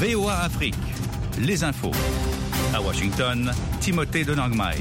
VOA Afrique, les infos. À Washington, Timothée de Nangmai.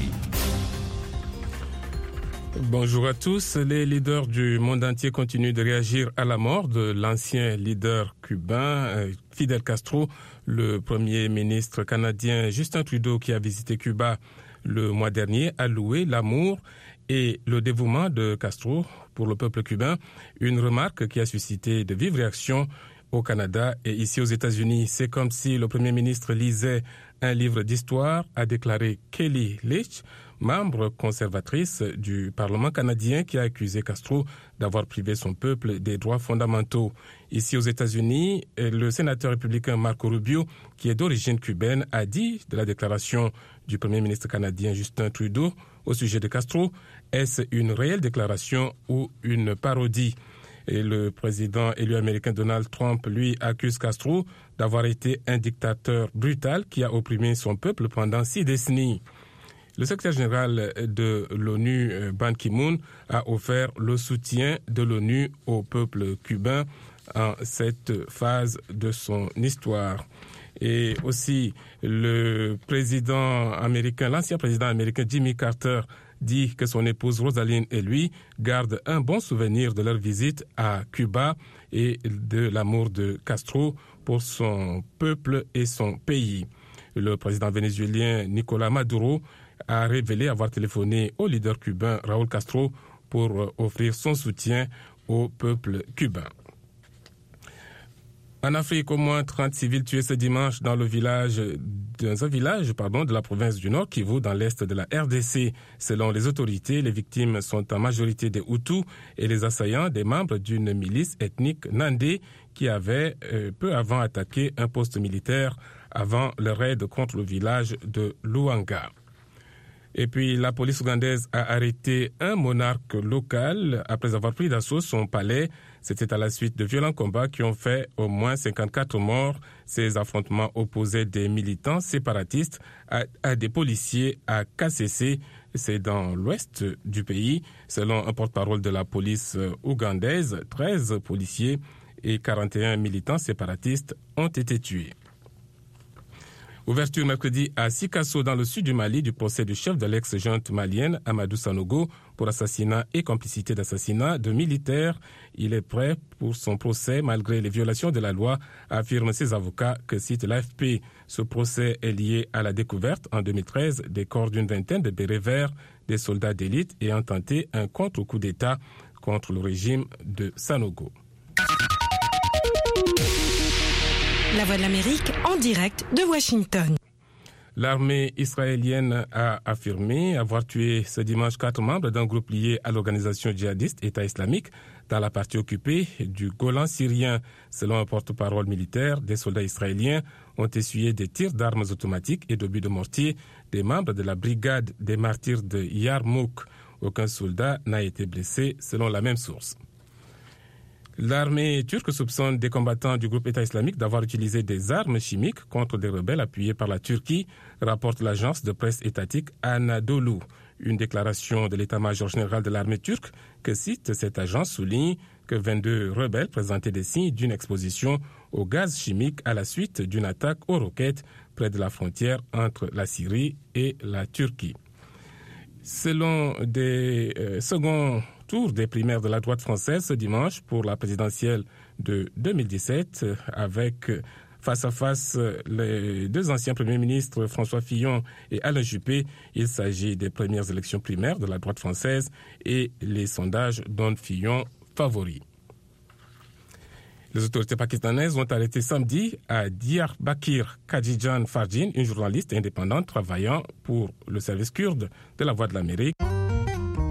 Bonjour à tous. Les leaders du monde entier continuent de réagir à la mort de l'ancien leader cubain Fidel Castro. Le premier ministre canadien Justin Trudeau, qui a visité Cuba le mois dernier, a loué l'amour et le dévouement de Castro pour le peuple cubain. Une remarque qui a suscité de vives réactions au Canada et ici aux États-Unis. C'est comme si le premier ministre lisait un livre d'histoire, a déclaré Kelly Leitch, membre conservatrice du Parlement canadien, qui a accusé Castro d'avoir privé son peuple des droits fondamentaux. Ici aux États-Unis, le sénateur républicain Marco Rubio, qui est d'origine cubaine, a dit de la déclaration du premier ministre canadien Justin Trudeau au sujet de Castro: est-ce une réelle déclaration ou une parodie? Et le président élu américain Donald Trump, lui, accuse Castro d'avoir été un dictateur brutal qui a opprimé son peuple pendant 6 décennies. Le secrétaire général de l'ONU, Ban Ki-moon, a offert le soutien de l'ONU au peuple cubain en cette phase de son histoire. Et aussi, l'ancien président américain Jimmy Carter dit que son épouse Rosaline et lui gardent un bon souvenir de leur visite à Cuba et de l'amour de Castro pour son peuple et son pays. Le président vénézuélien Nicolás Maduro a révélé avoir téléphoné au leader cubain Raúl Castro pour offrir son soutien au peuple cubain. En Afrique, au moins 30 civils tués ce dimanche dans un village de la province du Nord Kivu, dans l'est de la RDC. Selon les autorités, les victimes sont en majorité des Hutus et les assaillants des membres d'une milice ethnique Nandé qui avait peu avant attaqué un poste militaire avant le raid contre le village de Luanga. Et puis, la police ougandaise a arrêté un monarque local après avoir pris d'assaut son palais. C'était à la suite de violents combats qui ont fait au moins 54 morts. Ces affrontements opposaient des militants séparatistes à des policiers à KCC. C'est dans l'ouest du pays. Selon un porte-parole de la police ougandaise, 13 policiers et 41 militants séparatistes ont été tués. Ouverture mercredi à Sikasso, dans le sud du Mali, du procès du chef de l'ex-junte malienne Amadou Sanogo pour assassinat et complicité d'assassinat de militaires. Il est prêt pour son procès malgré les violations de la loi, affirment ses avocats, que cite l'AFP. Ce procès est lié à la découverte en 2013 des corps d'une vingtaine de bérets verts, des soldats d'élite ayant tenté un contre-coup d'État contre le régime de Sanogo. La Voix de l'Amérique en direct de Washington. L'armée israélienne a affirmé avoir tué ce dimanche 4 membres d'un groupe lié à l'organisation djihadiste État islamique dans la partie occupée du Golan syrien. Selon un porte-parole militaire, des soldats israéliens ont essuyé des tirs d'armes automatiques et d'obus de mortier des membres de la brigade des martyrs de Yarmouk. Aucun soldat n'a été blessé, selon la même source. L'armée turque soupçonne des combattants du groupe État islamique d'avoir utilisé des armes chimiques contre des rebelles appuyés par la Turquie, rapporte l'agence de presse étatique Anadolu. Une déclaration de l'état-major général de l'armée turque que cite cette agence souligne que 22 rebelles présentaient des signes d'une exposition au gaz chimique à la suite d'une attaque aux roquettes près de la frontière entre la Syrie et la Turquie. Selon des seconds tour des primaires de la droite française ce dimanche pour la présidentielle de 2017 avec face à face les deux anciens premiers ministres François Fillon et Alain Juppé. Il s'agit des premières élections primaires de la droite française et les sondages donnent Fillon favori. Les autorités pakistanaises ont arrêté samedi à Diyarbakir Khadijan Farjin, une journaliste indépendante travaillant pour le service kurde de la Voix de l'Amérique.